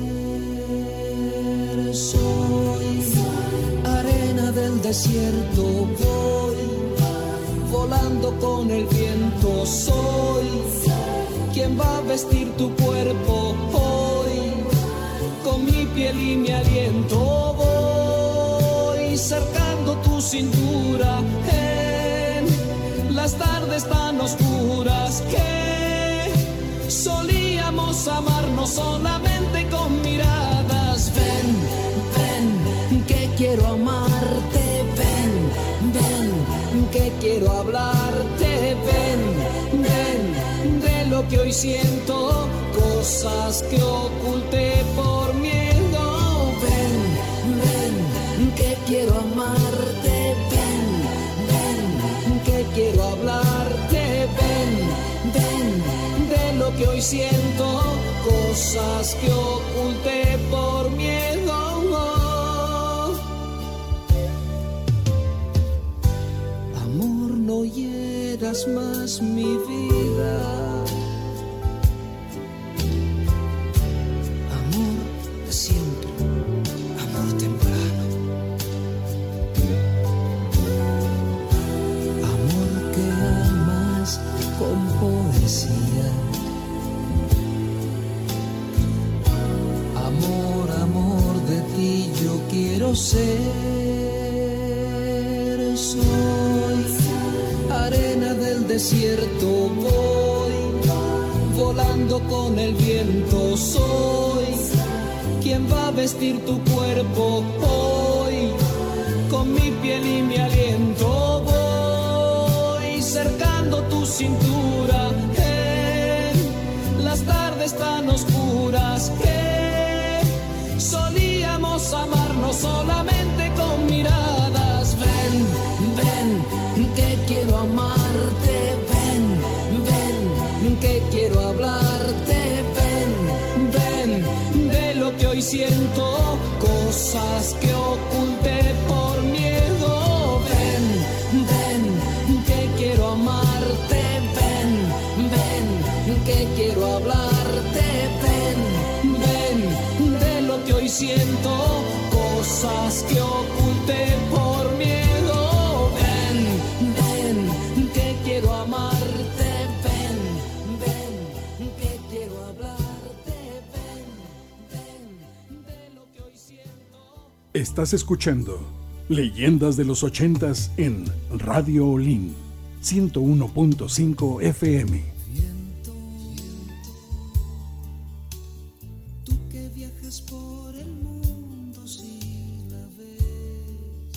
Soy arena del desierto, voy volando con el viento. Soy quien va a vestir tu cuerpo hoy con mi piel y mi aliento. Voy cercando tu cintura en las tardes tan oscuras que solíamos amarnos solamente con miradas. Ven, ven, que quiero amarte. Ven, ven, que quiero hablarte. Ven, ven, de lo que hoy siento, cosas que oculté por miedo. Ven, ven, que quiero amarte. Ven, ven, que quiero hablarte. Ven, ven, de lo que hoy siento, cosas que oculté por miedo. Amor, no hieras más mi vida. Amor de siempre, amor temprano. Amor que amas con poesía. ser, soy arena del desierto, voy volando con el viento, soy quien va a vestir tu cuerpo hoy, con mi piel y mi aliento voy cercando tu cintura en las tardes tan oscuras que solíamos amarnos solamente con miradas. Ven, ven, que quiero amarte, ven, ven, que quiero hablarte, ven, ven, de lo que hoy siento, cosas que oculté por miedo. Ven, ven, que quiero amarte, ven, ven, que quiero hablarte, ven, ven, de lo que hoy siento, cosas que oculté por miedo. Ven, ven, que quiero amarte, ven, ven, que quiero hablarte, ven, ven, de lo que hoy siento. Estás escuchando Leyendas de los 80s en Radio Olin 101.5 FM. Tú que viajas por el mundo si la ves,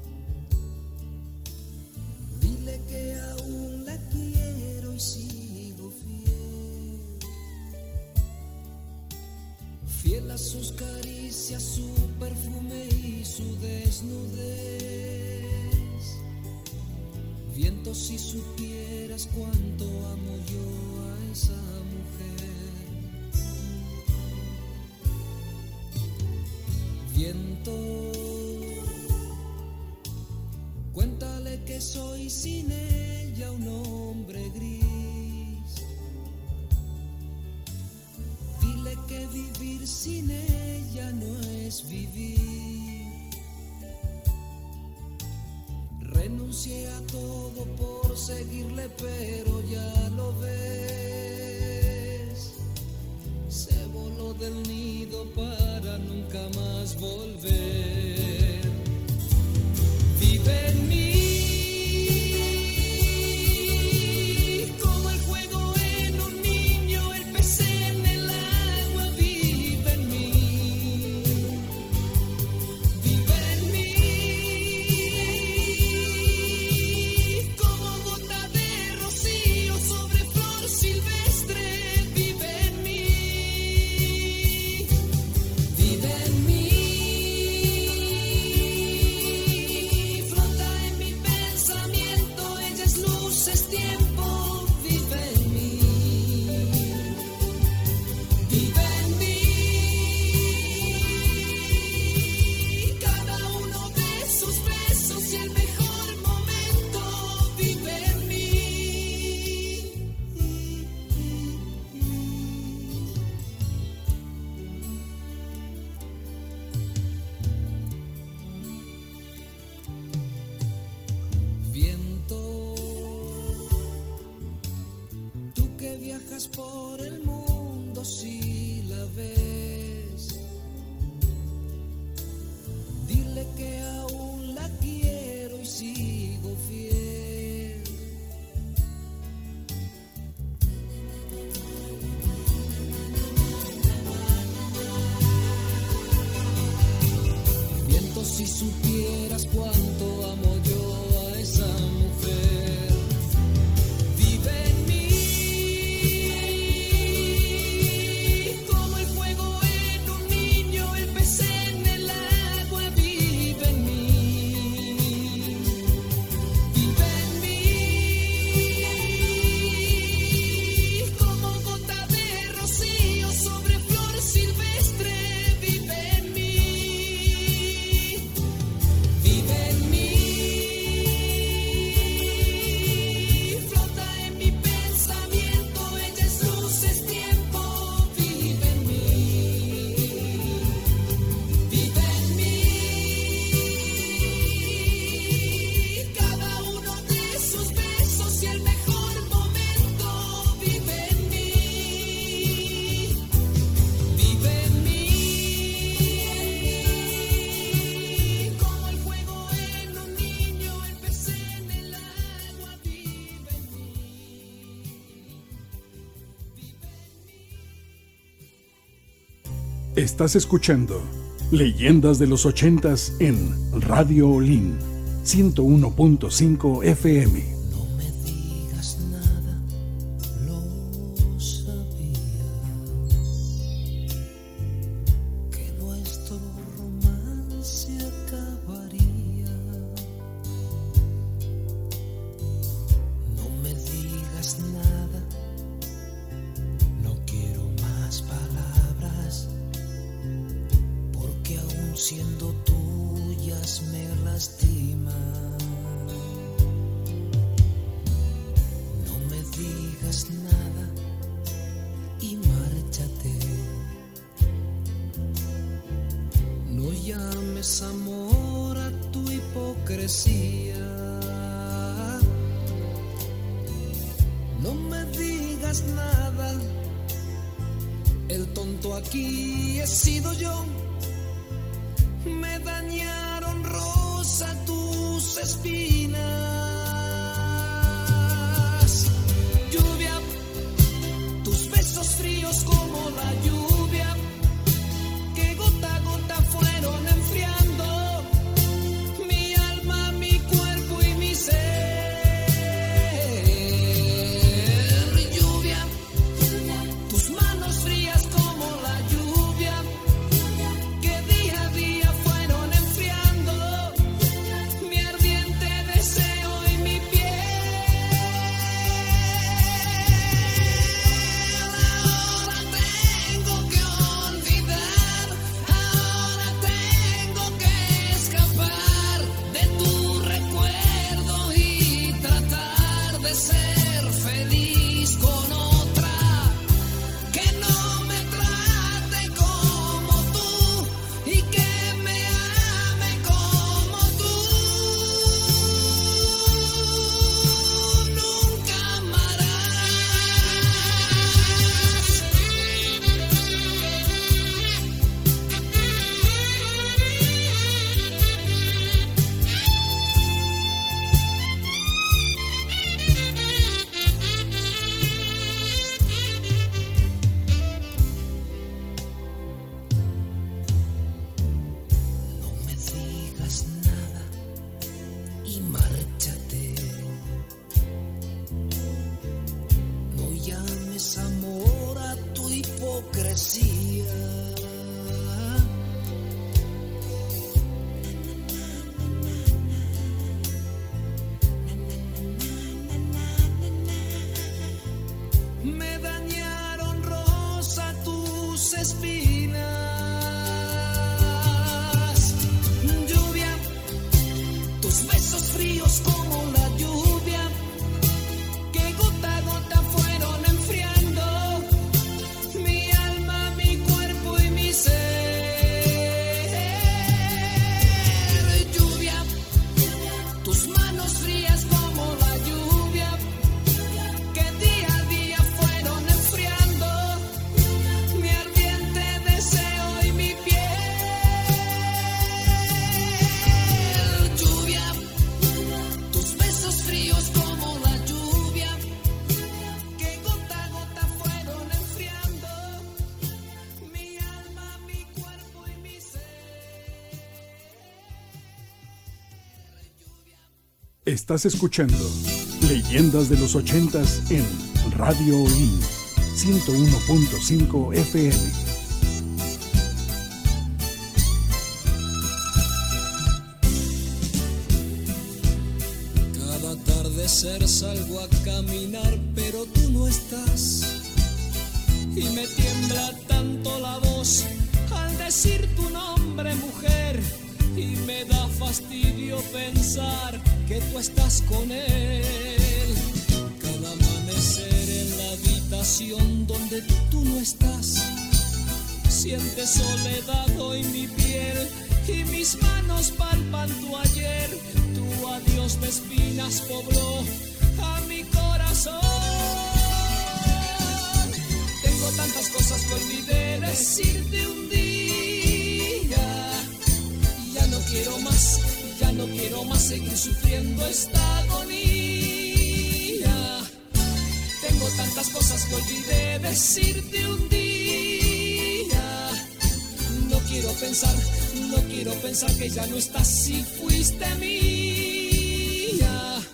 dile que aún la quiero y sigo fiel, fiel a sus caricias, su perfume y su desnudez. Viento, si supieras cuánto amo yo a esa mujer. Viento, cuéntale que soy sin ella un hombre gris. Dile que vivir sin ella no es vivir. Renuncié a todo por seguirle, pero ya lo ves. Se voló del nido para nunca más volver. Vive en mí como el juego en un niño, el pez en el agua. Vive en mí, vive en mí como gota de rocío sobre flor silvestre. Vive en mí, vive en mí. Flota en mi pensamiento, ella es luz, es tiempo. Vive en mí, vive en mí. Cada uno de sus besos y el mejor momento. Vive en mí. Viento, tú que viajas por el mundo si la ves, dile que aún la quiero y sigo fiel. Viento, si supieras cuánto amo yo a esa mujer. Vive en mí como el fuego en un niño, el pez en el agua. Vive en mí, vive en mí como gota de rocío sobre flor silvestre. Vive en mí, vive en mí. Estás escuchando Leyendas de los 80s en Radio Olin 101.5 FM. No me digas nada, lo sabía, que nuestro romance acabaría. No me digas nada, no quiero más palabras, porque aún siendo tuyas me lastiman. No me digas nada y márchate. No llames amor a tu hipocresía. No me digas nada, el tonto aquí he sido yo. Me dañaron, rosa, tus espinas. Lluvia, tus besos fríos como la lluvia, que gota a gota fueron enfriando mi alma, mi cuerpo y mi ser. Lluvia, tus manos frías como la lluvia, que día a día fueron enfriando mi ardiente deseo y mi piel. Ahora tengo que olvidar, ahora tengo que escapar de tu recuerdo y tratar de ser feliz con otra que no me trate como tú y que me ame como tú. Nunca amarás. No me digas nada y márchate. No llames amor a tu hipocresía. Me dañaron, rosa, tus espinas. Lluvia, tus besos fríos como la lluvia, que gota a gota fueron enfriando mi alma, mi cuerpo y mi ser. Lluvia, tus manos frías como la lluvia, que día a día fueron enfriando mi ardiente deseo y mi piel. Lluvia, tus besos fríos como la lluvia, que gota a gota fueron enfriando mi alma, mi cuerpo y mi ser. Estás escuchando Leyendas de los 80s en Radio Olin 101.5 FM. Cada atardecer salgo a caminar, pero tú no estás. Y me tiembla tanto la voz al decir tu nombre, mujer. Y me da fastidio pensar que tú estás con él. Cada amanecer en la habitación donde tú no estás, siente soledad hoy mi piel y mis manos palpan tu ayer. Tu adiós de espinas pobló a mi corazón. Tengo tantas cosas que olvidé decirte un día. Ya no quiero más, ya no quiero más seguir sufriendo esta agonía. Tengo tantas cosas que olvidé decirte un día. no quiero pensar que ya no estás si fuiste mía.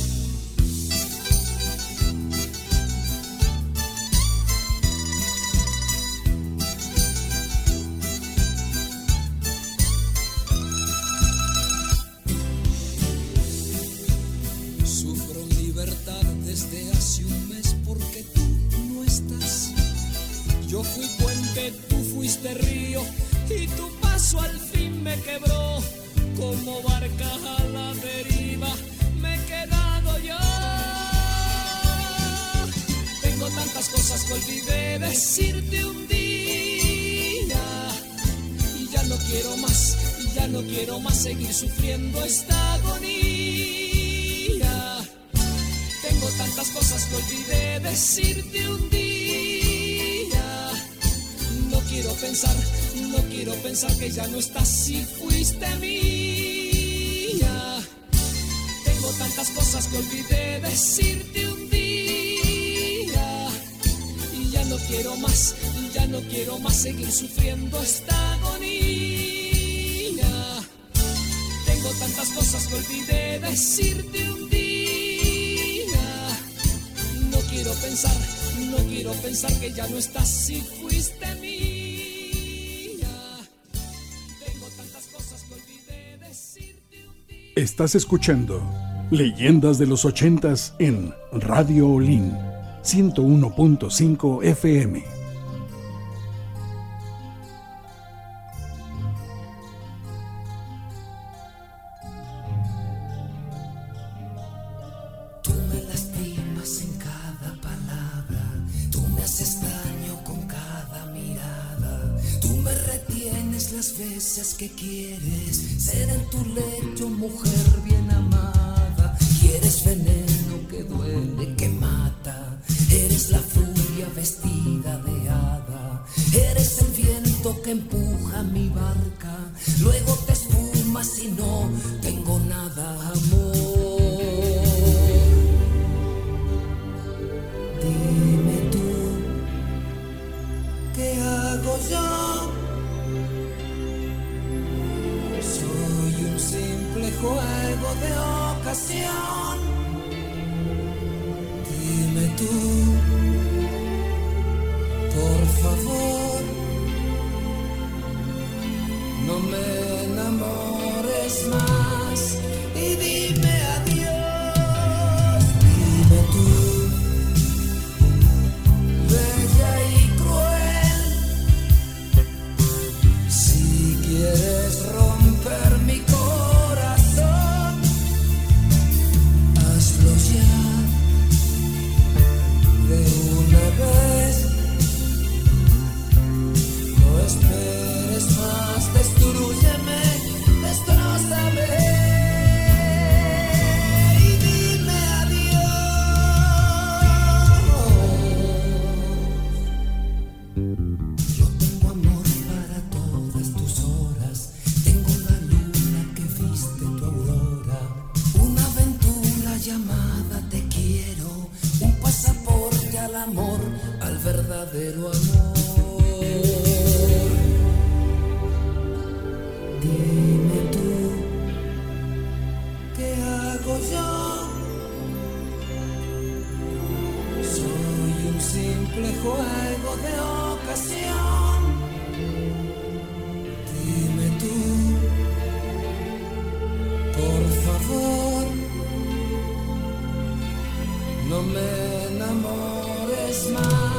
Sufro en libertad desde hace un mes porque tú no estás. Yo fui puente, tú fuiste río y tu paso al fin me quebró. Como barca a la deriva me he quedado yo. Tengo tantas cosas que olvidé decirte un día. Y ya no quiero más, seguir sufriendo esta agonía. Tengo tantas cosas que olvidé decirte un día. No quiero pensar que ya no estás si fuiste mía. Tengo tantas cosas que olvidé decirte un día. Y ya no quiero más seguir sufriendo esta agonía. Tengo tantas cosas que olvidé decirte un día. No quiero pensar que ya no estás si fuiste mía. Tengo tantas cosas que olvidé decirte un día. Estás escuchando Leyendas de los 80s en Radio Olin 101.5 FM. Que quieres ser en tu lecho mujer bien amada. Quieres veneno que duele, que mata. Eres la furia vestida de hada. Eres el viento que empuja mi barca. Luego te esfumas y no tengo nada, amor. Dime tú, ¿qué hago yo? Juego de ocasión. Dime tú, por favor, no me enamores más y dime adiós. Dime tú, bella y cruel, si quieres romper mi corazón, de una vez. No esperes más, destrúyeme, destrózame y dime adiós. Yo tengo amor para todas tus horas, tengo la luna que viste tu aurora, una aventura llamada te quiero, un pasaporte al amor, al verdadero amor. Dime tú, ¿qué hago yo? Soy un simple juego de ocasión. Dime tú, por favor, no me enamores más.